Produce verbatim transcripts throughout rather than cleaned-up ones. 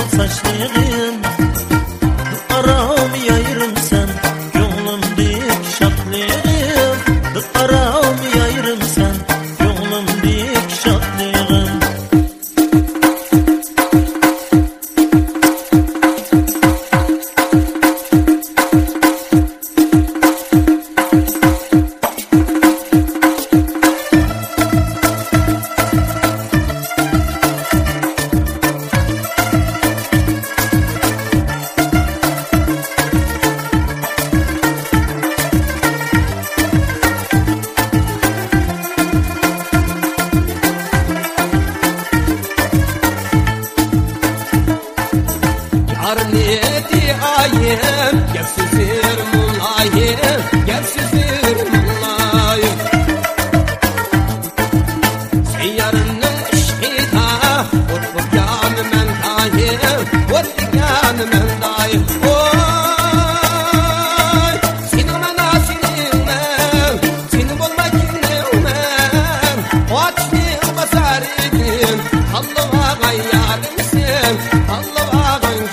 saçlığın aram yayırım sen Gönlümdeki şatlığın aram yayırım sen Gönlümdeki şatlığın Niyeti ayım, gel süzür mulayım, gel süzür mulayım. Seyyarının işkita, vur vur canım en dayım, vur canım en dayım. Oy, seni bana senin ben, seni bulma kimdim ben. O açtığım basar idim, Allah'a gayyarımsın, Allah'a gayyarımsın.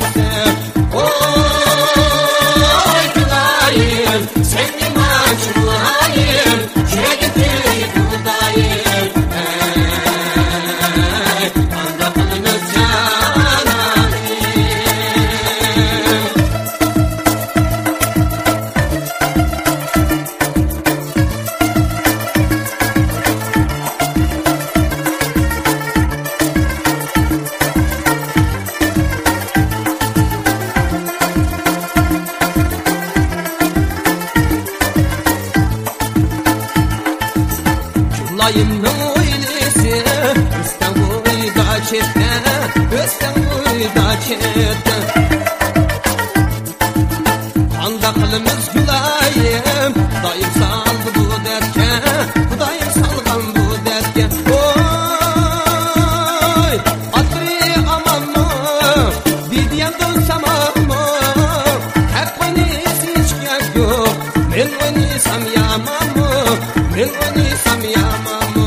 Layımın oylisi, üstten uyda çetti, üstten uyda çetti. Kandakılımız gülayım, dayım saldı bu derke, dayım salgan bu derke. Oy, adri aman mı, didiyen dönsem ama, hep oynayız hiç gerek yok. Ben oynaysam yamam mı, ben oynaysam yamam.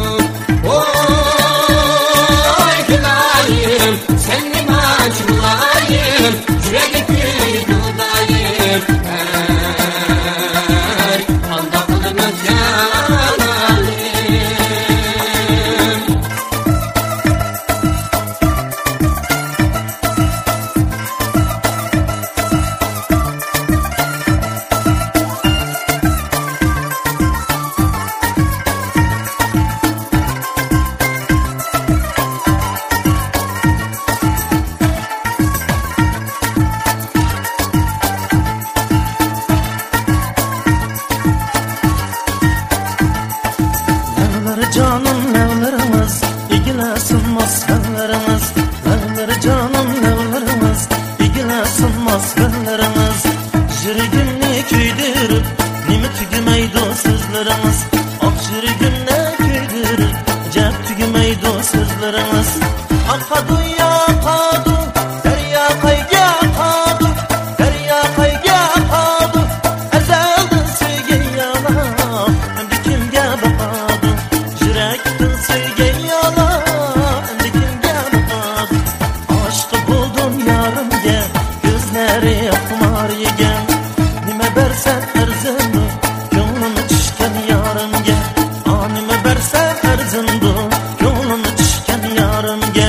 Canım nevlerimiz, igile sınmaz fellerimiz. Nevleri canım nevlerimiz, igile sınmaz fellerimiz. Jirgimni küydürüp, nimi tügümeydi o sözlerimiz. Ak jirgimni küydürüp, cep tügümeydi o sözlerimiz. Akadu ya kadu, derya kayga kadu, derya kayga kadu. Ezelden sevgi yana, endi kimge bakadu. Yürekten sevgen yana, endi kimge bakadu. Aşkı buldum yarımge, gözleri kumar yegen. Nime bersen erzimdu, gönlümü düşken yarımge. Aa nime bersen erzimdu, gönlümü düşken yarımge.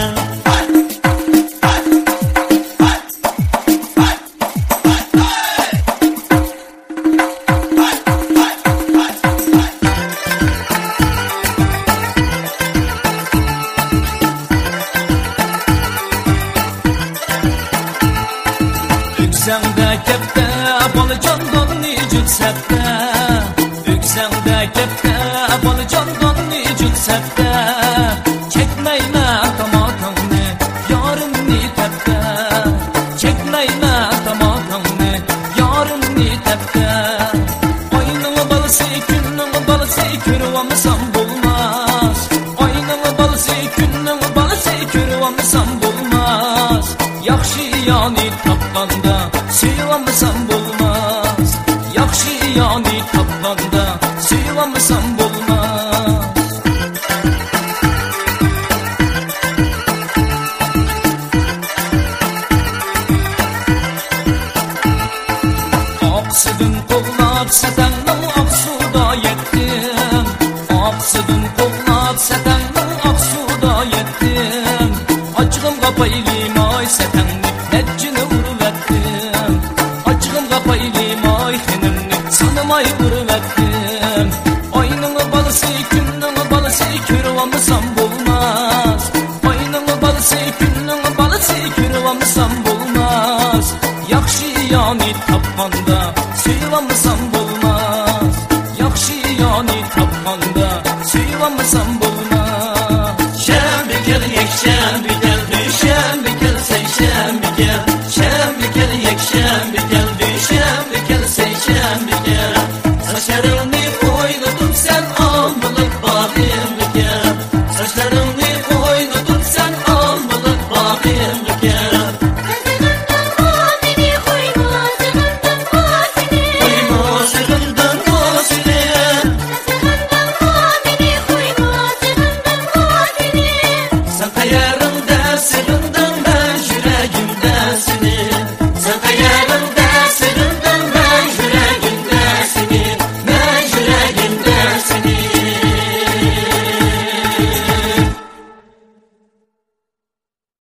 Yüksende kepte, balıcandan nicik septe. Yüksende kepte, balıcandan nicik septe. Çekmeyme tamakını, yarımni tepte. Çekmeyme tamakını, yarımni tepte. Ayının balısı, günün balısı, kürvanmısam bulmaz. Ayının balısı, günün balısı, kürvanmısam bulmaz. Yaxşı yani tapqanda, sıylamısam bulmaz. Yaxşı yani tapqanda, sıylamısam bulmaz. ecini uruvettim. Açığım kapaylim ay xenimni, sanımay uruvettim. Ayının balısı, günün balısı, körüvamısam bulmaz. Ayının balısı, günün balısı, körüvamısam bulmaz. Yaxşı yani tapmanda